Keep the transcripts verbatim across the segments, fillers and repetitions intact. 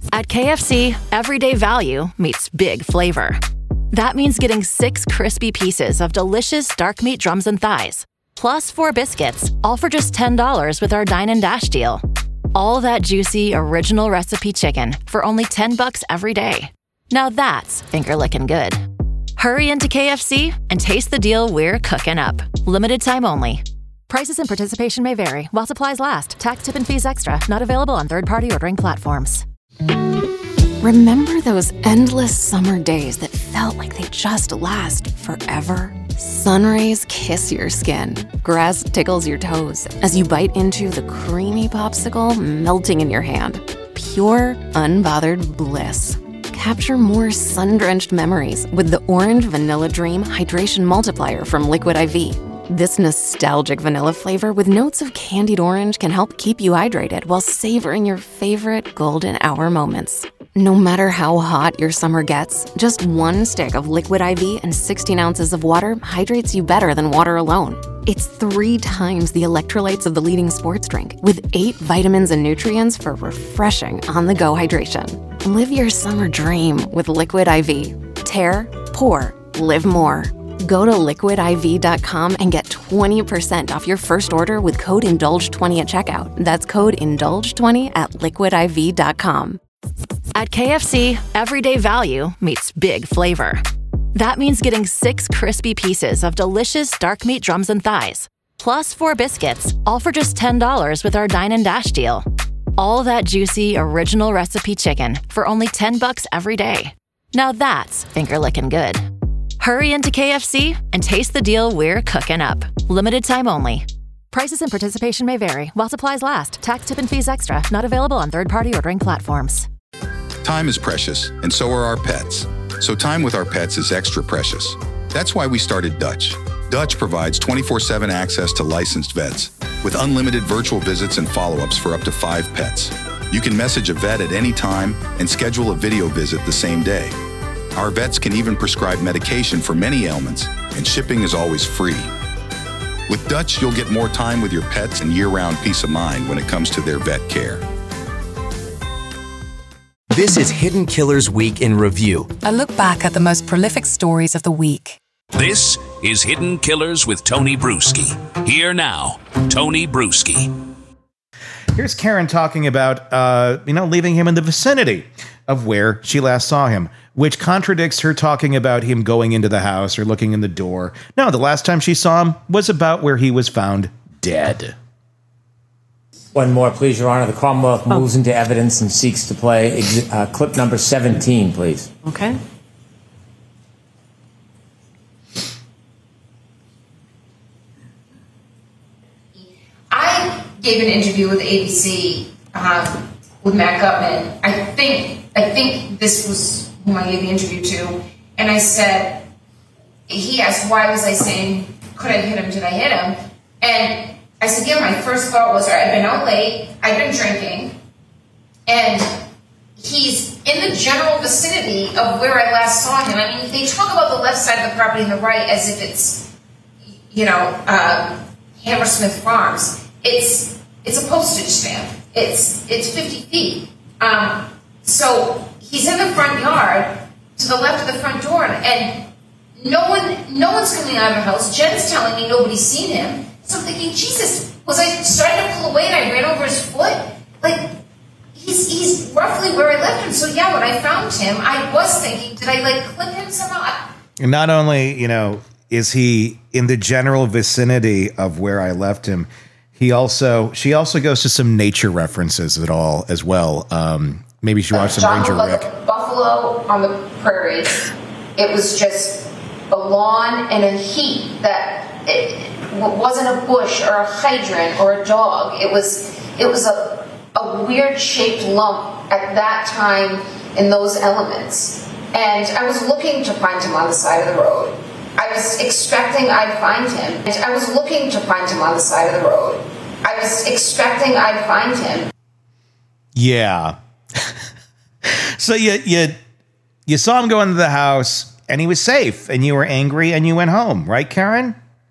At K F C, everyday value meets big flavor. That means getting six crispy pieces of delicious dark meat drums and thighs, plus four biscuits, all for just ten dollars with our Dine and Dash deal. All that juicy, original recipe chicken for only ten bucks every day. Now that's finger-licking good. Hurry into K F C and taste the deal we're cooking up. Limited time only. Prices and participation may vary while supplies last. Tax, tip, and fees extra. Not available on third-party ordering platforms. Remember those endless summer days that felt like they just last forever? Sun rays kiss your skin. Grass tickles your toes as you bite into the creamy popsicle melting in your hand. Pure, unbothered bliss. Capture more sun-drenched memories with the Orange Vanilla Dream Hydration Multiplier from Liquid I V. This nostalgic vanilla flavor with notes of candied orange can help keep you hydrated while savoring your favorite golden hour moments. No matter how hot your summer gets, just one stick of Liquid I V and sixteen ounces of water hydrates you better than water alone. It's three times the electrolytes of the leading sports drink, with eight vitamins and nutrients for refreshing on-the-go hydration. Live your summer dream with Liquid I V. Tear, pour, live more. Go to liquid I V dot com and get twenty percent off your first order with code indulge twenty at checkout. That's code indulge twenty at liquid I V dot com. At K F C, everyday value meets big flavor. That means getting six crispy pieces of delicious dark meat drums and thighs, plus four biscuits, all for just ten dollars with our Dine and Dash deal. All that juicy, original recipe chicken for only ten bucks every day. Now that's finger-licking good. Hurry into K F C and taste the deal we're cooking up. Limited time only. Prices and participation may vary while supplies last. Tax, tip, and fees extra. Not available on third-party ordering platforms. Time is precious, and so are our pets. So time with our pets is extra precious. That's why we started Dutch. Dutch provides twenty-four seven access to licensed vets with unlimited virtual visits and follow-ups for up to five pets. You can message a vet at any time and schedule a video visit the same day. Our vets can even prescribe medication for many ailments, and shipping is always free. With Dutch, you'll get more time with your pets and year-round peace of mind when it comes to their vet care. This is Hidden Killers Week in Review. A look back at the most prolific stories of the week. This is Hidden Killers with Tony Bruschi. Here now, Tony Bruschi. Here's Karen talking about, uh, you know, leaving him in the vicinity of where she last saw him, which contradicts her talking about him going into the house or looking in the door. No, the last time she saw him was about where he was found dead. One more, please, Your Honor. The Commonwealth moves into evidence and seeks to play ex- uh, clip number seventeen, please. Okay. I gave an interview with A B C uh, with Matt Gutman. I think I think this was whom I gave the interview to, and I said, he asked, why was I saying, could I hit him, did I hit him? And I said, yeah, my first thought was, I'd been out late, I'd been drinking, and he's in the general vicinity of where I last saw him. I mean, they talk about the left side of the property and the right as if it's, you know, uh, Hammersmith Farms. It's it's a postage stamp. It's it's fifty feet. Um, so he's in the front yard to the left of the front door, and no one no one's coming out of the house. Jen's telling me nobody's seen him. So I'm thinking, Jesus, was I starting to pull away and I ran over his foot? Like, he's he's roughly where I left him. So yeah, when I found him, I was thinking, did I like clip him somehow? And not only, you know, is he in the general vicinity of where I left him, he also she also goes to some nature references at all as well. Um, maybe she watched some Ranger Rick. Buffalo on the prairies. It was just a lawn and a heat that it wasn't a bush or a hydrant or a dog. It was it was a a weird shaped lump at that time in those elements. And I was looking to find him on the side of the road. I was expecting I'd find him. And I was looking to find him on the side of the road. I was expecting I'd find him. Yeah. So you you you saw him go into the house and he was safe and you were angry and you went home, right, Karen?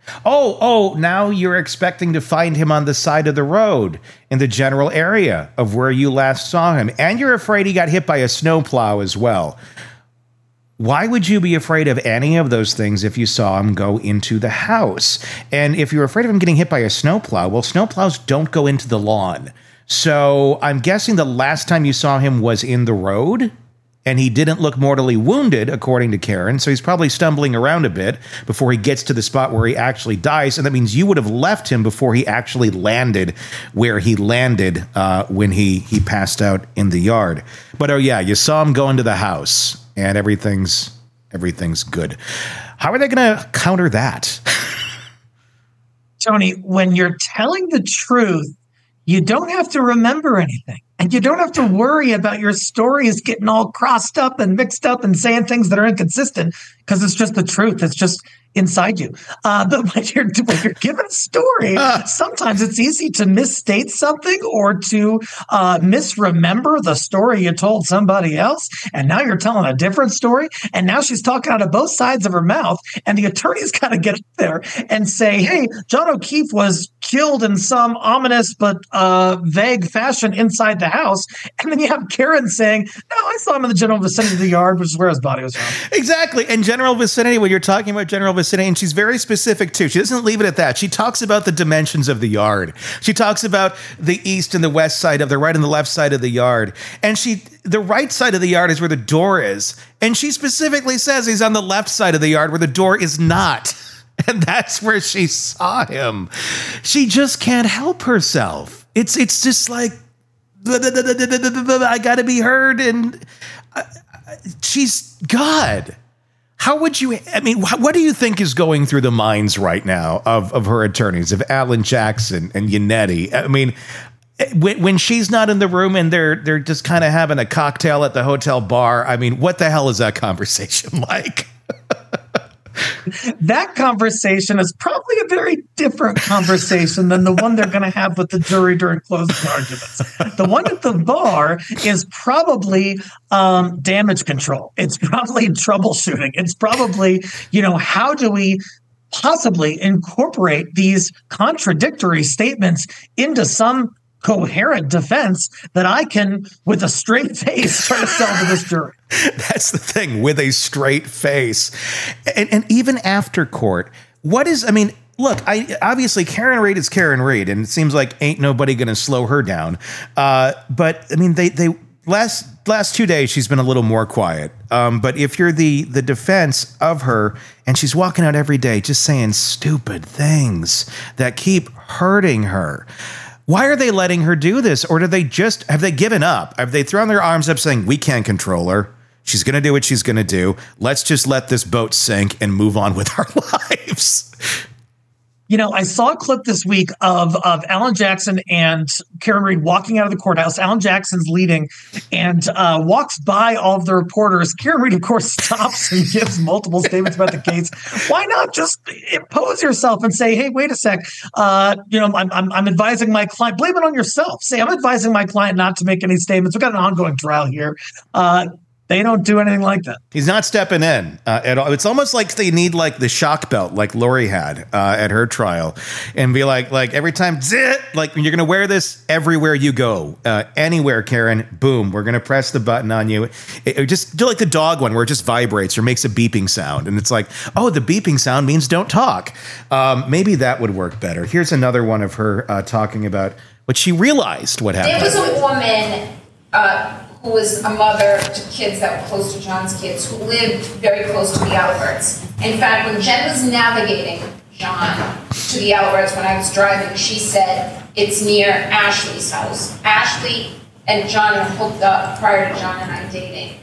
Oh, oh, now you're expecting to find him on the side of the road in the general area of where you last saw him. And you're afraid he got hit by a snowplow as well. Why would you be afraid of any of those things if you saw him go into the house? And if you're afraid of him getting hit by a snowplow, well, snowplows don't go into the lawn. So I'm guessing the last time you saw him was in the road. And he didn't look mortally wounded, according to Karen. So he's probably stumbling around a bit before he gets to the spot where he actually dies. And that means you would have left him before he actually landed where he landed uh, when he, he passed out in the yard. But, oh, yeah, you saw him go into the house and everything's everything's good. How are they going to counter that? Tony, when you're telling the truth, you don't have to remember anything. And you don't have to worry about your stories getting all crossed up and mixed up and saying things that are inconsistent because it's just the truth. It's just inside you. Uh, but when you're, when you're given a story, sometimes it's easy to misstate something or to uh, misremember the story you told somebody else. And now you're telling a different story. And now she's talking out of both sides of her mouth. And the attorney's got to get up there and say, hey, John O'Keefe was killed in some ominous but uh, vague fashion inside the house. And then you have Karen saying, no, I saw him in the general vicinity of the yard, which is where his body was found. Exactly. And general vicinity, when you're talking about general vicinity, and she's very specific too. She doesn't leave it at that. She talks about the dimensions of the yard. She talks about the east and the west side of the right and the left side of the yard. And she, the right side of the yard is where the door is. And she specifically says he's on the left side of the yard where the door is not. And that's where she saw him. She just can't help herself. It's, it's just like, I gotta be heard. And she's God. How would you, I mean, what do you think is going through the minds right now of, of her attorneys, of Alan Jackson and Yannetti? I mean, when, when she's not in the room and they're they're just kind of having a cocktail at the hotel bar, I mean, what the hell is that conversation like? That conversation is probably a very different conversation than the one they're going to have with the jury during closing arguments. The one at the bar is probably um, damage control. It's probably troubleshooting. It's probably, you know, how do we possibly incorporate these contradictory statements into some coherent defense that I can, with a straight face, try to sell to this jury. That's the thing, with a straight face. And, and even after court, what is, I mean, look, I obviously Karen Read is Karen Read, and it seems like ain't nobody going to slow her down. Uh, but I mean, they, they, last, last two days, she's been a little more quiet. Um, but if you're the, the defense of her and she's walking out every day, just saying stupid things that keep hurting her, why are they letting her do this? Or do they just, have they given up? Have they thrown their arms up saying, we can't control her. She's going to do what she's going to do. Let's just let this boat sink and move on with our lives. You know, I saw a clip this week of, of Alan Jackson and Karen Read walking out of the courthouse. Alan Jackson's leading and uh, walks by all of the reporters. Karen Read, of course, stops and gives multiple statements about the case. Why not just impose yourself and say, hey, wait a sec. Uh, you know, I'm, I'm, I'm advising my client. Blame it on yourself. Say, I'm advising my client not to make any statements. We've got an ongoing trial here. Uh, They don't do anything like that. He's not stepping in uh, at all. It's almost like they need like the shock belt, like Lori had uh, at her trial, and be like, like every time, zit, like you're going to wear this everywhere you go, uh, anywhere, Karen. Boom, we're going to press the button on you. It, it just do like the dog one where it just vibrates or makes a beeping sound, and it's like, oh, the beeping sound means don't talk. Um, maybe that would work better. Here's another one of her uh, talking about what she realized what happened. There was a woman. Uh, who was a mother to kids that were close to John's kids, who lived very close to the outlets. In fact, when Jen was navigating John to the outlets when I was driving, she said, it's near Ashley's house. Ashley and John had hooked up prior to John and I dating.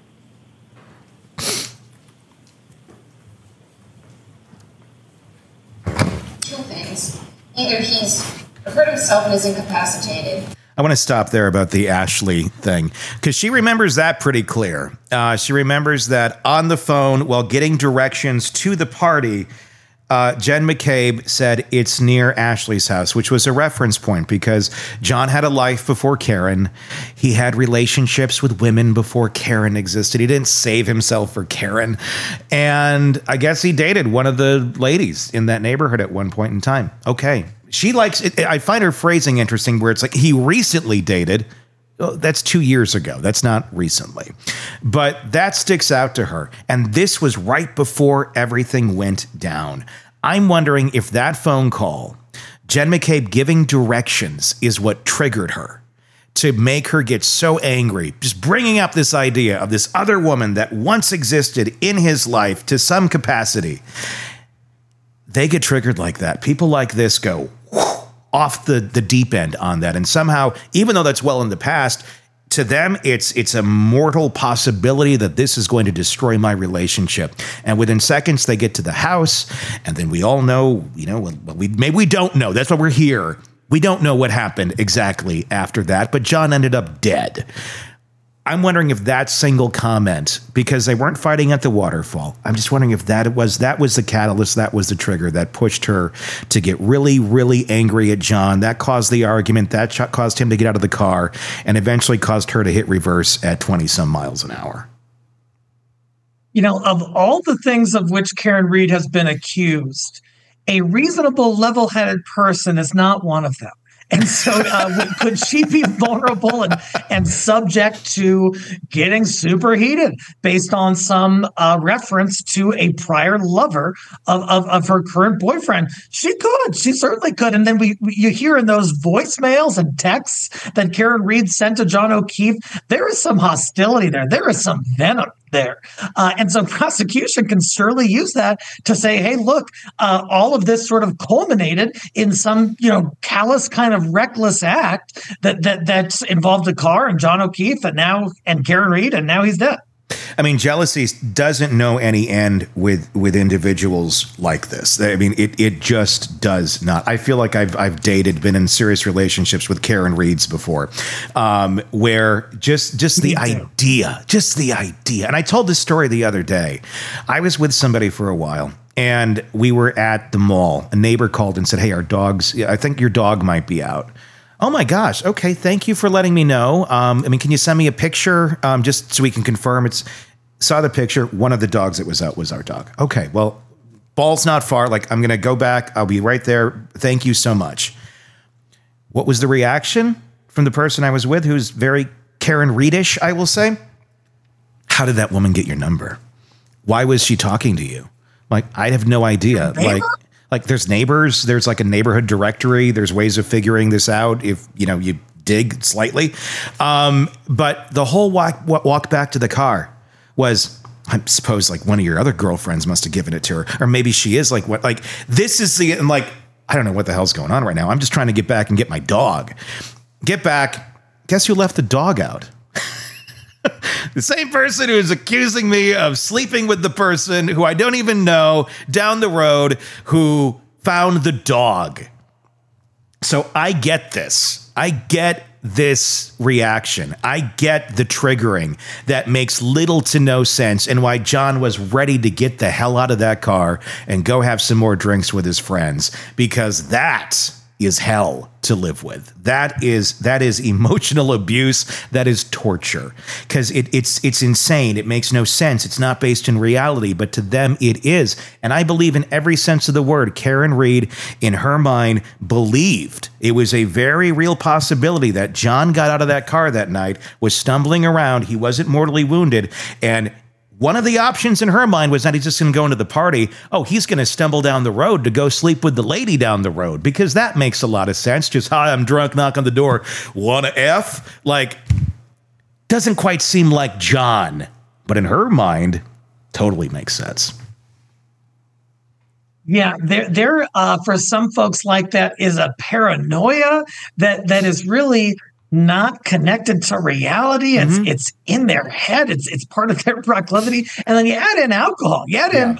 Two things. Either he's hurt himself and is incapacitated. I want to stop there about the Ashley thing because she remembers that pretty clear. Uh, she remembers that on the phone while getting directions to the party, Uh, Jen McCabe said it's near Ashley's house, which was a reference point because John had a life before Karen. He had relationships with women before Karen existed. He didn't save himself for Karen. And I guess he dated one of the ladies in that neighborhood at one point in time. Okay. She likes it. I find her phrasing interesting where it's like he recently dated. Oh, that's two years ago. That's not recently. But that sticks out to her. And this was right before everything went down. I'm wondering if that phone call, Jen McCabe giving directions, is what triggered her to make her get so angry. Just bringing up this idea of this other woman that once existed in his life to some capacity. They get triggered like that. People like this go off the, the deep end on that. And somehow, even though that's well in the past, to them, it's it's a mortal possibility that this is going to destroy my relationship. And within seconds, they get to the house. And then we all know, you know, well, we, maybe we don't know. That's why we're here. We don't know what happened exactly after that. But John ended up dead. I'm wondering if that single comment, because they weren't fighting at the waterfall, I'm just wondering if that was that was the catalyst, that was the trigger that pushed her to get really, really angry at John. That caused the argument, that caused him to get out of the car, and eventually caused her to hit reverse at twenty some miles an hour. You know, of all the things of which Karen Read has been accused, a reasonable, level-headed person is not one of them. And so uh, could she be vulnerable and, and subject to getting superheated based on some uh, reference to a prior lover of, of, of her current boyfriend? She could. She certainly could. And then we, we you hear in those voicemails and texts that Karen Read sent to John O'Keefe, there is some hostility there. There is some venom there. Uh, and so prosecution can surely use that to say, hey, look, uh, all of this sort of culminated in some, you know, callous kind of reckless act that that that's involved a car and John O'Keefe and now and Karen Read, and now he's dead. I mean, jealousy doesn't know any end with with individuals like this. I mean, it it just does not. I feel like I've I've dated, been in serious relationships with Karen Reads before, um, where just just the idea, just the idea. And I told this story the other day. I was with somebody for a while, and we were at the mall. A neighbor called and said, "Hey, our dog's. I think your dog might be out." Oh my gosh. Okay. Thank you for letting me know. Um, I mean, can you send me a picture um, just so we can confirm it's saw the picture. One of the dogs that was out was our dog. Okay. Well, ball's not far. Like, I'm going to go back. I'll be right there. Thank you so much. What was the reaction from the person I was with, who's very Karen Readish, I will say? How did that woman get your number? Why was she talking to you? Like, I have no idea. Like, Like there's neighbors, there's like a neighborhood directory. There's ways of figuring this out if, you know, you dig slightly. Um, but the whole walk, walk back to the car was, I suppose, like one of your other girlfriends must have given it to her. Or maybe she is like, what, like this is the, and like, I don't know what the hell's going on right now. I'm just trying to get back and get my dog. Get back. Guess who left the dog out? The same person who is accusing me of sleeping with the person who I don't even know down the road who found the dog. So I get this. I get this reaction. I get the triggering that makes little to no sense and why John was ready to get the hell out of that car and go have some more drinks with his friends, because that is hell to live with. That is that is emotional abuse. That is torture, because it, it's it's insane. It makes no sense. It's not based in reality, but to them it is. And I believe in every sense of the word, Karen Read, in her mind, believed it was a very real possibility that John got out of that car that night, was stumbling around. He wasn't mortally wounded, and one of the options in her mind was not he's just going to go into the party. Oh, he's going to stumble down the road to go sleep with the lady down the road, because that makes a lot of sense. Just, hi, I'm drunk, knock on the door. Wanna F? Like, doesn't quite seem like John, but in her mind, totally makes sense. Yeah, there, there. Uh, for some folks like that is a paranoia that that is really not connected to reality. It's mm-hmm. it's in their head. It's it's part of their proclivity. And then you add in alcohol. You add yeah. in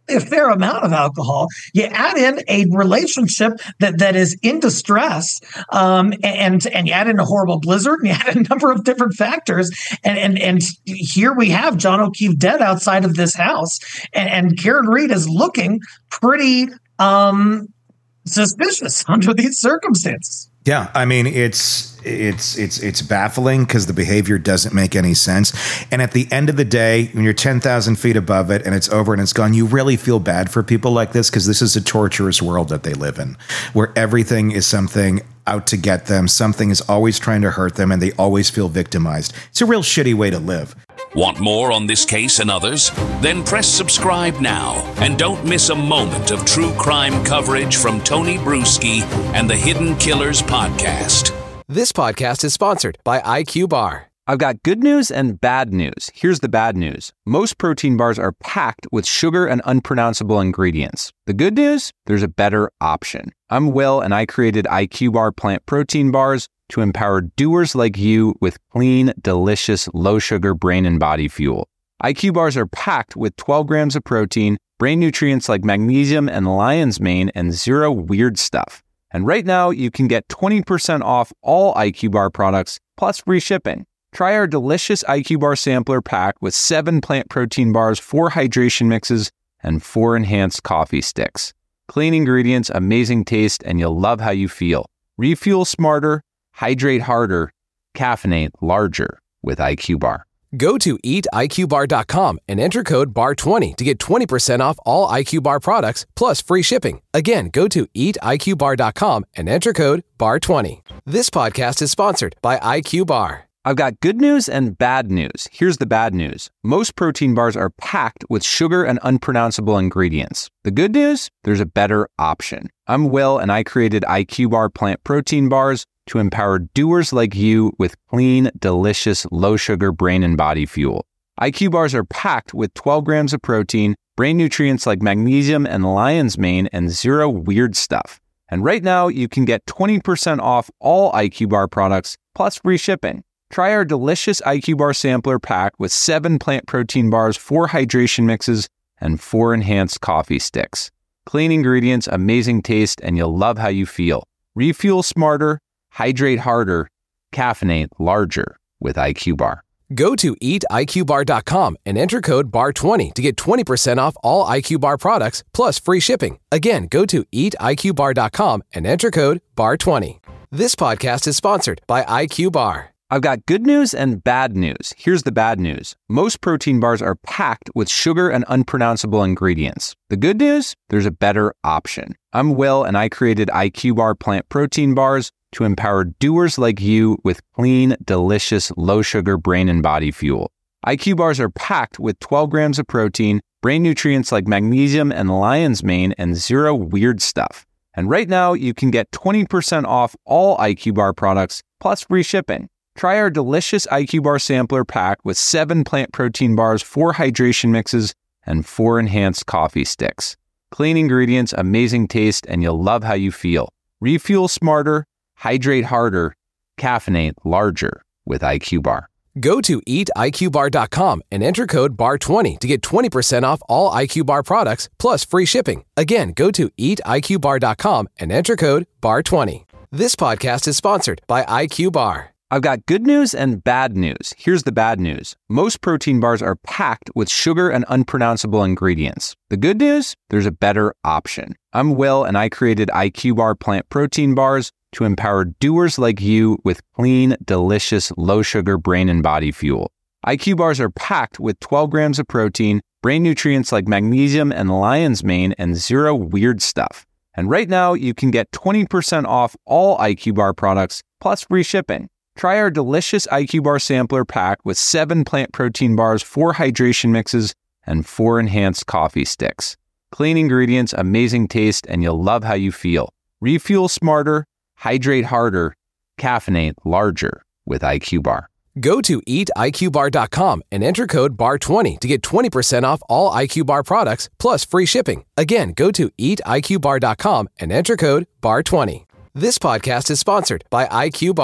a fair amount of alcohol. You add in a relationship that, that is in distress, um, and and you add in a horrible blizzard, and you add a number of different factors, and and and here we have John O'Keefe dead outside of this house, and, and Karen Read is looking pretty um, suspicious under these circumstances. Yeah, I mean, it's it's it's it's baffling because the behavior doesn't make any sense. And at the end of the day, when you're ten thousand feet above it and it's over and it's gone, you really feel bad for people like this because this is a torturous world that they live in, where everything is something out to get them. Something is always trying to hurt them and they always feel victimized. It's a real shitty way to live. Want more on this case and others? Then press subscribe now and don't miss a moment of true crime coverage from Tony Bruschi and the Hidden Killers podcast. This podcast is sponsored by I Q Bar. I've got good news and bad news. Here's the bad news. Most protein bars are packed with sugar and unpronounceable ingredients. The good news? There's a better option. I'm Will, and I created I Q Bar plant protein bars to empower doers like you with clean, delicious, low-sugar brain and body fuel. I Q Bars are packed with twelve grams of protein, brain nutrients like magnesium and lion's mane, and zero weird stuff. And right now, you can get twenty percent off all I Q Bar products, plus free shipping. Try our delicious I Q Bar sampler pack with seven plant protein bars, four hydration mixes, and four enhanced coffee sticks. Clean ingredients, amazing taste, and you'll love how you feel. Refuel smarter, hydrate harder, caffeinate larger with I Q Bar. Go to eat I Q bar dot com and enter code B A R twenty to get twenty percent off all I Q Bar products plus free shipping. Again, go to eat I Q bar dot com and enter code B A R twenty. This podcast is sponsored by I Q Bar. I've got good news and bad news. Here's the bad news. Most protein bars are packed with sugar and unpronounceable ingredients. The good news? There's a better option. I'm Will, and I created I Q Bar plant protein bars to empower doers like you with clean, delicious, low-sugar brain and body fuel. I Q Bars are packed with twelve grams of protein, brain nutrients like magnesium and lion's mane, and zero weird stuff. And right now, you can get twenty percent off all I Q Bar products, plus free shipping. Try our delicious I Q Bar sampler pack with seven plant protein bars, four hydration mixes, and four enhanced coffee sticks. Clean ingredients, amazing taste, and you'll love how you feel. Refuel smarter, hydrate harder, caffeinate larger with I Q Bar. Go to eat I Q bar dot com and enter code B A R twenty to get twenty percent off all I Q Bar products plus free shipping. Again, go to eat I Q bar dot com and enter code B A R twenty. This podcast is sponsored by I Q Bar. I've got good news and bad news. Here's the bad news. Most protein bars are packed with sugar and unpronounceable ingredients. The good news? There's a better option. I'm Will, and I created I Q Bar plant protein bars to empower doers like you with clean, delicious, low-sugar brain and body fuel. I Q Bars are packed with twelve grams of protein, brain nutrients like magnesium and lion's mane, and zero weird stuff. And right now, you can get twenty percent off all I Q Bar products, plus free shipping. Try our delicious I Q Bar sampler pack with seven plant protein bars, four hydration mixes, and four enhanced coffee sticks. Clean ingredients, amazing taste, and you'll love how you feel. Refuel smarter, hydrate harder, caffeinate larger with I Q Bar. Go to eat I Q bar dot com and enter code B A R twenty to get twenty percent off all I Q Bar products plus free shipping. Again, go to eat I Q bar dot com and enter code B A R twenty. This podcast is sponsored by I Q Bar. I've got good news and bad news. Here's the bad news. Most protein bars are packed with sugar and unpronounceable ingredients. The good news? There's a better option. I'm Will, and I created I Q Bar plant protein bars to empower doers like you with clean, delicious, low-sugar brain and body fuel. I Q Bars are packed with twelve grams of protein, brain nutrients like magnesium and lion's mane, and zero weird stuff. And right now, you can get twenty percent off all I Q Bar products, plus free shipping. Try our delicious I Q Bar sampler pack with seven plant protein bars, four hydration mixes, and four enhanced coffee sticks. Clean ingredients, amazing taste, and you'll love how you feel. Refuel smarter, hydrate harder, caffeinate larger with I Q Bar. Go to eat I Q bar dot com and enter code B A R twenty to get twenty percent off all I Q Bar products plus free shipping. Again, go to eat I Q bar dot com and enter code B A R twenty. This podcast is sponsored by I Q Bar.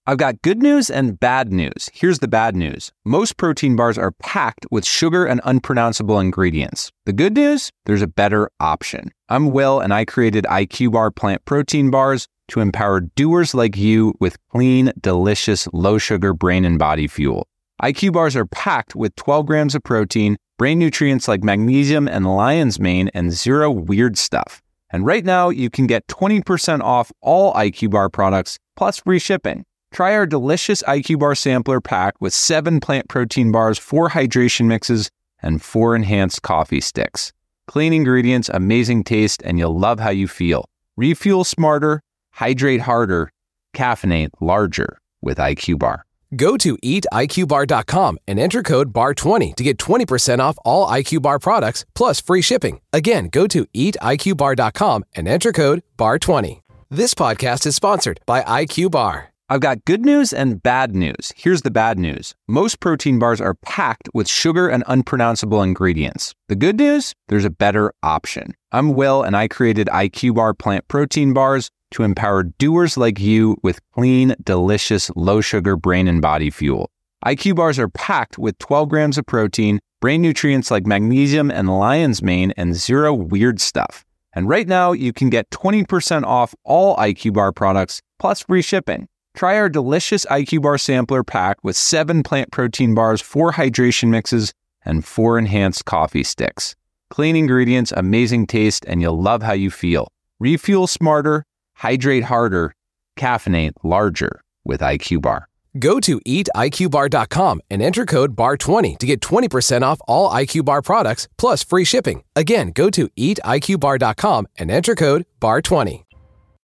I've got good news and bad news. Here's the bad news. Most protein bars are packed with sugar and unpronounceable ingredients. The good news? There's a better option. I'm Will, and I created I Q Bar plant protein bars to empower doers like you with clean, delicious, low-sugar brain and body fuel. I Q bars are packed with twelve grams of protein, brain nutrients like magnesium and lion's mane, and zero weird stuff. And right now, you can get twenty percent off all I Q Bar products, plus free shipping. Try our delicious I Q Bar sampler pack with seven plant protein bars, four hydration mixes, and four enhanced coffee sticks. Clean ingredients, amazing taste, and you'll love how you feel. Refuel smarter, hydrate harder, caffeinate larger with I Q Bar. Go to eat I Q bar dot com and enter code B A R twenty to get twenty percent off all I Q Bar products, plus free shipping. Again, go to eat I Q bar dot com and enter code B A R twenty. This podcast is sponsored by I Q Bar. I've got good news and bad news. Here's the bad news. Most protein bars are packed with sugar and unpronounceable ingredients. The good news? There's a better option. I'm Will, and I created I Q Bar plant protein bars to empower doers like you with clean, delicious, low-sugar brain and body fuel. I Q bars are packed with twelve grams of protein, brain nutrients like magnesium and lion's mane, and zero weird stuff. And right now, you can get twenty percent off all I Q Bar products, plus free shipping. Try our delicious I Q Bar sampler pack with seven plant protein bars, four hydration mixes, and four enhanced coffee sticks. Clean ingredients, amazing taste, and you'll love how you feel. Refuel smarter, hydrate harder, caffeinate larger with I Q Bar. Go to eat I Q bar dot com and enter code B A R twenty to get twenty percent off all I Q Bar products, plus free shipping. Again, go to eat I Q bar dot com and enter code B A R twenty.